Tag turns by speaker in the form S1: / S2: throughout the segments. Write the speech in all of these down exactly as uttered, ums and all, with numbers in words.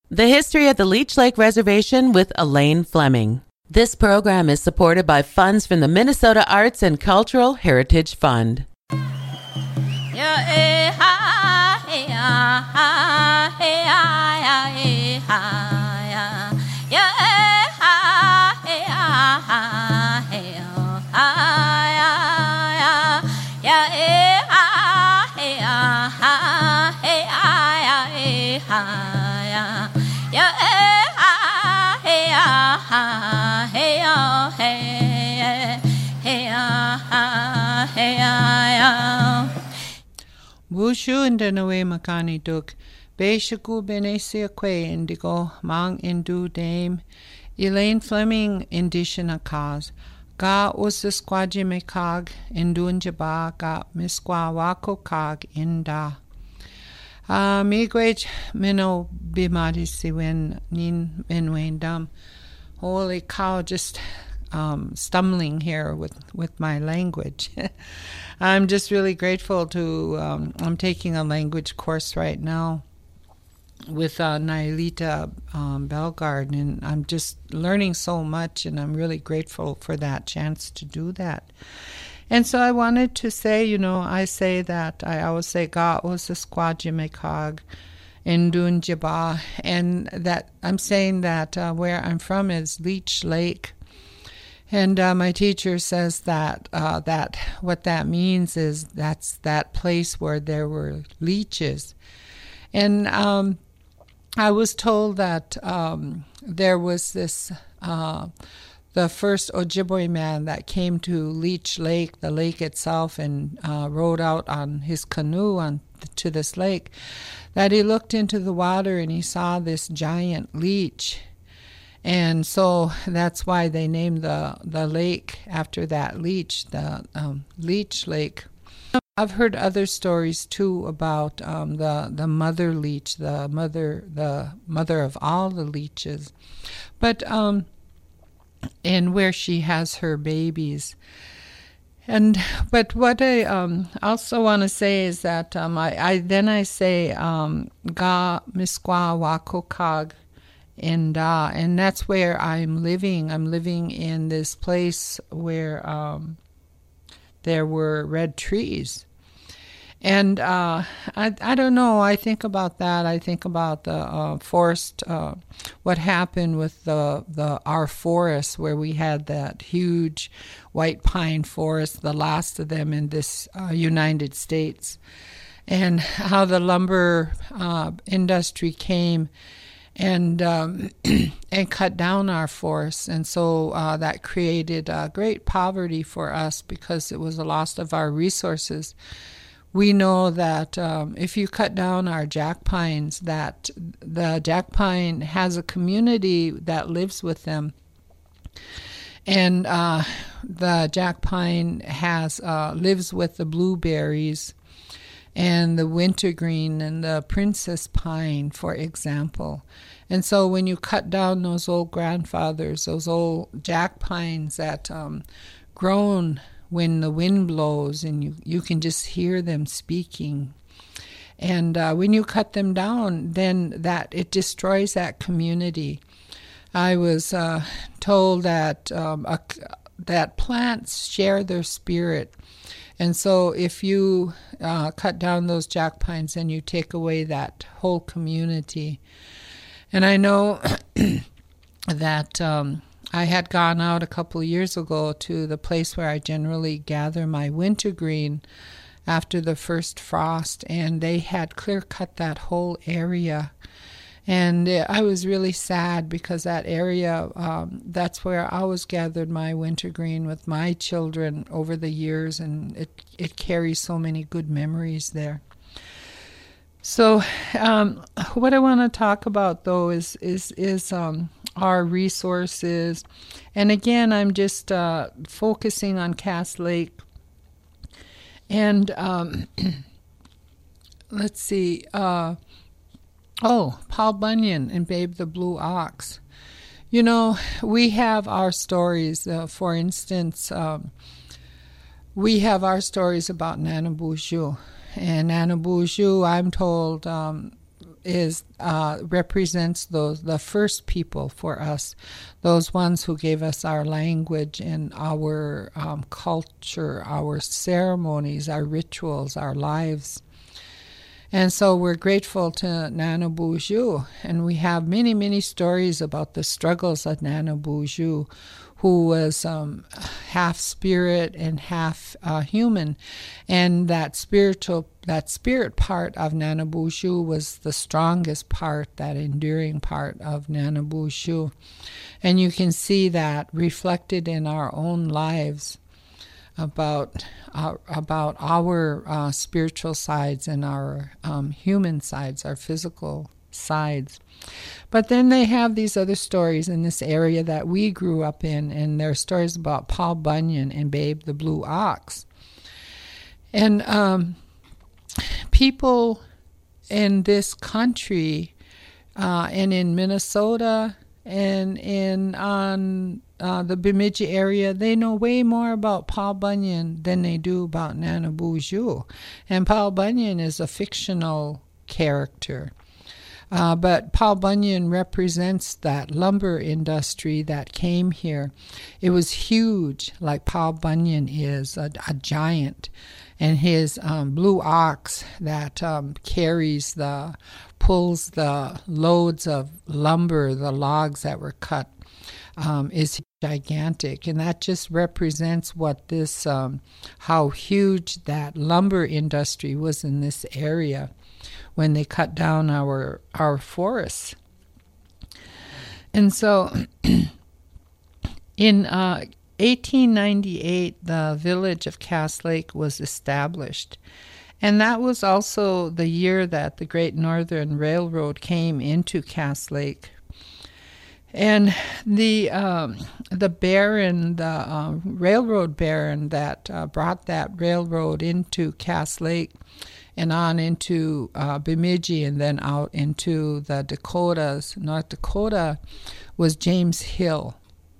S1: The History of the Leech Lake Reservation with Elaine Fleming. This program is supported by funds from the Minnesota Arts and Cultural Heritage Fund.
S2: Wushu indanawe makani duk, Beshaku benesia que indigo, mang indu dame, Elaine Fleming indishana cause, Ga usasquaji mekag, indunjaba ga misqua wako kag inda. Uh, Miigwej minnow bimadi siwen nin minwain dum. Holy cow, just um, stumbling here with, with my language. I'm just really grateful to, um, I'm taking a language course right now with uh, Nailita um, Bellegarde, and I'm just learning so much, and I'm really grateful for that chance to do that. And so I wanted to say, you know, I say that, I always say, Ga osasquajimekag indunjaba, and that I'm saying that uh, where I'm from is Leech Lake. And uh, my teacher says that uh, that what that means is that's that place where there were leeches. And um, I was told that um, there was this... Uh, the first Ojibwe man that came to Leech Lake, the lake itself, and uh, rowed out on his canoe on to this lake, that he looked into the water and he saw this giant leech. And so that's why they named the, the lake after that leech, the um, Leech Lake. I've heard other stories too about um, the the mother leech, the mother the mother of all the leeches, but um, and where she has her babies. And but what I um, also want to say is that um, I, I then I say um, Ga Misqua Wakokag Inda, and that's where I'm living. I'm living in this place where um, there were red trees. And uh, I, I don't know, I think about that. I think about the uh, forest, uh, what happened with the, the our forests, where we had that huge white pine forest, the last of them in this uh, United States, and how the lumber uh, industry came and um, and cut down our forests. And so uh, that created uh, great poverty for us because it was a loss of our resources. We know that um, if you cut down our jack pines, that the jack pine has a community that lives with them. And uh, the jack pine has uh, lives with the blueberries and the wintergreen and the princess pine, for example. And so when you cut down those old grandfathers, those old jack pines that um, grown when the wind blows and you, you can just hear them speaking. And uh, when you cut them down, then that it destroys that community. I was uh, told that um, a, that plants share their spirit. And so if you uh, cut down those jack pines, then you take away that whole community. And I know that... Um, I had gone out a couple of years ago to the place where I generally gather my wintergreen after the first frost, and they had clear-cut that whole area. And I was really sad because that area, um, that's where I always gathered my wintergreen with my children over the years, and it, it carries so many good memories there. So um, what I want to talk about, though, is is is um, our resources. And again, I'm just uh, focusing on Cass Lake. And um, let's see. Uh, oh, Paul Bunyan and Babe the Blue Ox. You know, we have our stories. Uh, for instance, um, we have our stories about Nana Boozhoo. And Nana Boozhoo, I'm told, um, is uh, represents those the first people for us, those ones who gave us our language and our um, culture, our ceremonies, our rituals, our lives. And so we're grateful to Nana Buju, and we have many, many stories about the struggles of Nana Buju, who was um, half spirit and half uh, human, and that spiritual, that spirit part of Nana Buju was the strongest part, that enduring part of Nana Buju, and you can see that reflected in our own lives about uh, about our uh, spiritual sides and our um, human sides, our physical sides. But then they have these other stories in this area that we grew up in, and there are stories about Paul Bunyan and Babe the Blue Ox. And um, people in this country uh, and in Minnesota and in on uh, the Bemidji area, they know way more about Paul Bunyan than they do about Nana Buju. And Paul Bunyan is a fictional character. Uh, but Paul Bunyan represents that lumber industry that came here. It was huge, like Paul Bunyan is, a, a giant. And his um, blue ox that um, carries the, pulls the loads of lumber, the logs that were cut, um, is gigantic. And that just represents what this, um, how huge that lumber industry was in this area when they cut down our our forests. And so in uh, eighteen ninety-eight, the village of Cass Lake was established. And that was also the year that the Great Northern Railroad came into Cass Lake. And the um, the baron, the uh, railroad baron that uh, brought that railroad into Cass Lake and on into uh, Bemidji and then out into the Dakotas, North Dakota, was James Hill.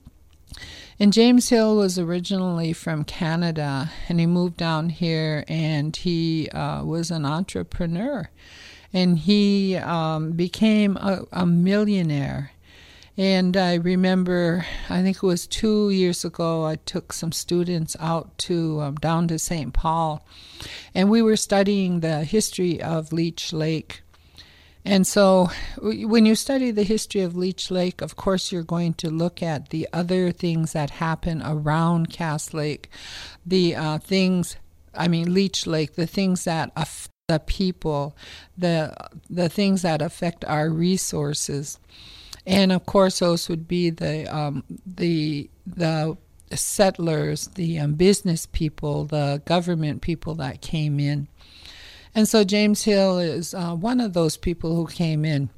S2: And James Hill was originally from Canada, and he moved down here, and he uh, was an entrepreneur. And he um, became a, a millionaire. And I remember, I think it was two years ago, I took some students out to um, down to Saint Paul, and we were studying the history of Leech Lake. And so when you study the history of Leech Lake, of course you're going to look at the other things that happen around Cass Lake, the uh, things, I mean Leech Lake, the things that affect the people, the the things that affect our resources. And of course, those would be the um, the the settlers, the um, business people, the government people that came in. And so James Hill is uh, one of those people who came in.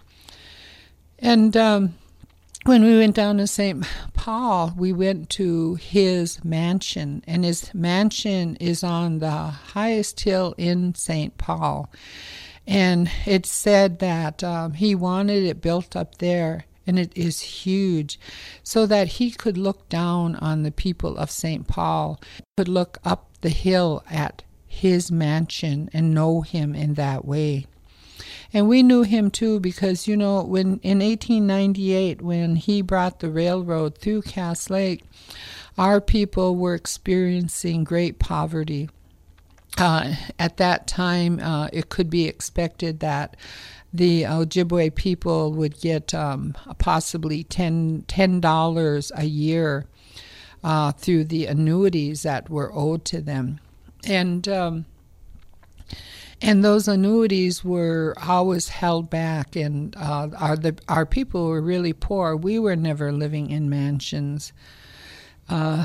S2: And um, when we went down to Saint Paul, we went to his mansion, and his mansion is on the highest hill in Saint Paul. And it said that um, he wanted it built up there. And it is huge, so that he could look down on the people of Saint Paul, could look up the hill at his mansion and know him in that way. And we knew him too because, you know, when in eighteen ninety-eight, when he brought the railroad through Cass Lake, our people were experiencing great poverty. Uh, at that time, uh, it could be expected that the Ojibwe people would get um, possibly ten dollars a year uh, through the annuities that were owed to them. And um, and those annuities were always held back, and uh, our, the, our people were really poor. We were never living in mansions. Uh,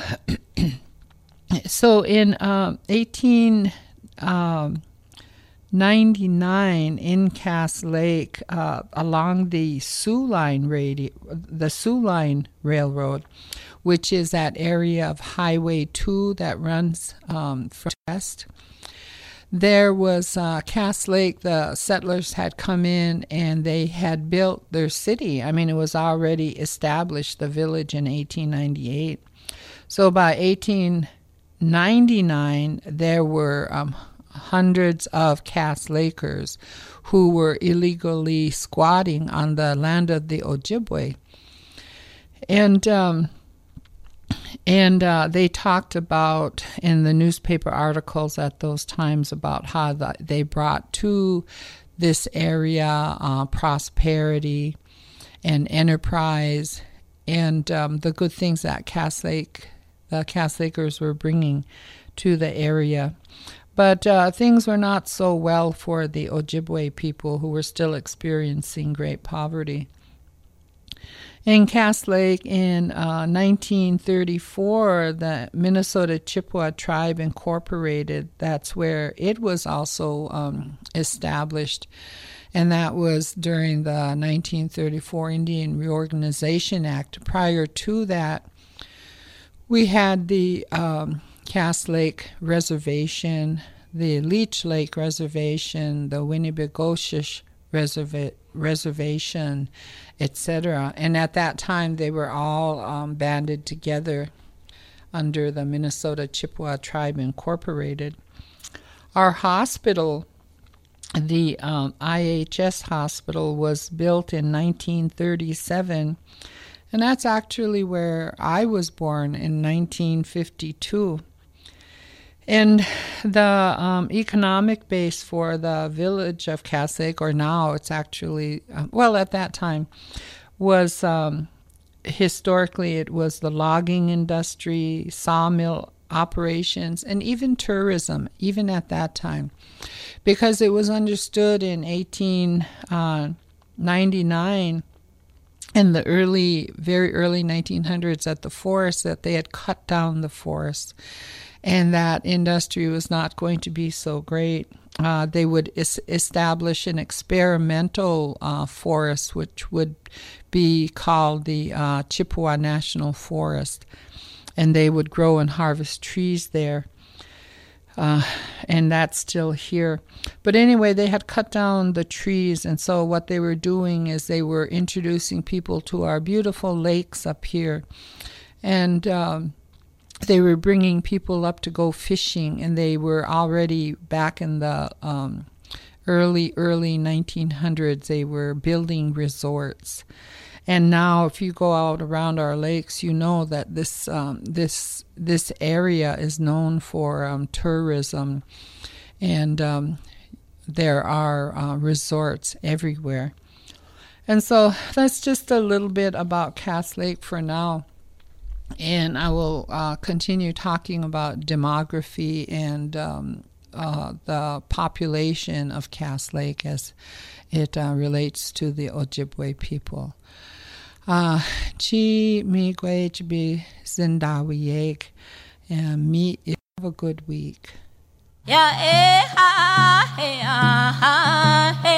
S2: so in uh, eighteen ninety-nine in Cass Lake, uh, along the Sioux Line radi- the Sioux Line Railroad, which is that area of Highway two that runs um, from west, there was uh, Cass Lake. The settlers had come in and they had built their city. I mean, it was already established, the village, in eighteen ninety-eight. So by eighteen ninety-nine, there were um, hundreds of Cass Lakers who were illegally squatting on the land of the Ojibwe. And um, and uh, they talked about in the newspaper articles at those times about how the, they brought to this area uh, prosperity and enterprise and um, the good things that Cass Lake, the Cass Lakers were bringing to the area. But uh, things were not so well for the Ojibwe people who were still experiencing great poverty. In Cass Lake in uh, nineteen thirty-four, the Minnesota Chippewa Tribe Incorporated, that's where it was also um, established. And that was during the nineteen thirty-four Indian Reorganization Act. Prior to that, we had the um, Cass Lake Reservation, the Leech Lake Reservation, the Winnibigoshish Reserva- Reservation, et cetera. And at that time, they were all um, banded together under the Minnesota Chippewa Tribe Incorporated. Our hospital, the um, I H S hospital, was built in nineteen thirty-seven, and that's actually where I was born in nineteen fifty-two. And the um, economic base for the village of Cass Lake, or now it's actually, uh, well, at that time, was um, historically it was the logging industry, sawmill operations, and even tourism, even at that time. Because it was understood in eighteen ninety-nine, in the early, very early nineteen hundreds at the forest, that they had cut down the forest. And that industry was not going to be so great. Uh, they would es- establish an experimental uh, forest, which would be called the uh, Chippewa National Forest. And they would grow and harvest trees there. Uh, and that's still here. But anyway, they had cut down the trees. And so what they were doing is they were introducing people to our beautiful lakes up here. And Um, They were bringing people up to go fishing, and they were already back in the um, early, early nineteen hundreds, they were building resorts. And now if you go out around our lakes, you know that this um, this this area is known for um, tourism, and um, there are uh, resorts everywhere. And so that's just a little bit about Cass Lake for now. And I will uh, continue talking about demography and um, uh, the population of Cass Lake as it uh, relates to the Ojibwe people. Chi mi gwe chibi zindawiyek, and me have a good week. Yeah, eh, ha, hey, ah, hey.